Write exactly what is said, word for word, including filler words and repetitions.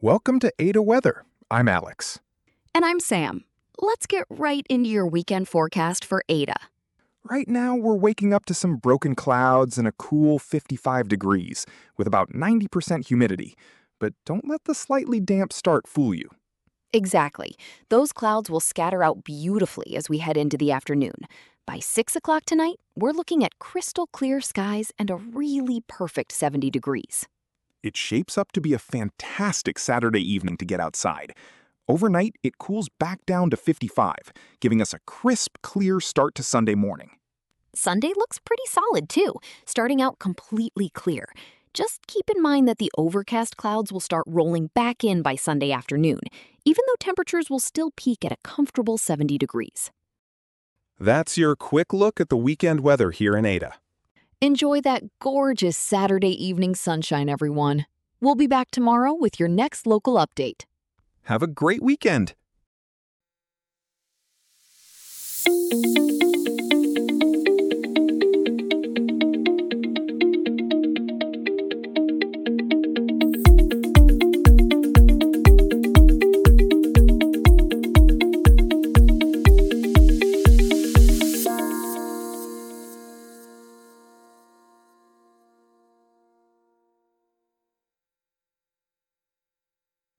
Welcome to Ada Weather. I'm Alex. And I'm Sam. Let's get right into your weekend forecast for Ada. Right now, we're waking up to some broken clouds and a cool fifty-five degrees, with about ninety percent humidity. But don't let the slightly damp start fool you. Exactly. Those clouds will scatter out beautifully as we head into the afternoon. By six o'clock tonight, we're looking at crystal clear skies and a really perfect seventy degrees. It shapes up to be a fantastic Saturday evening to get outside. Overnight, it cools back down to fifty-five, giving us a crisp, clear start to Sunday morning. Sunday looks pretty solid, too, starting out completely clear. Just keep in mind that the overcast clouds will start rolling back in by Sunday afternoon, even though temperatures will still peak at a comfortable seventy degrees. That's your quick look at the weekend weather here in Ada. Enjoy that gorgeous Saturday evening sunshine, everyone. We'll be back tomorrow with your next local update. Have a great weekend.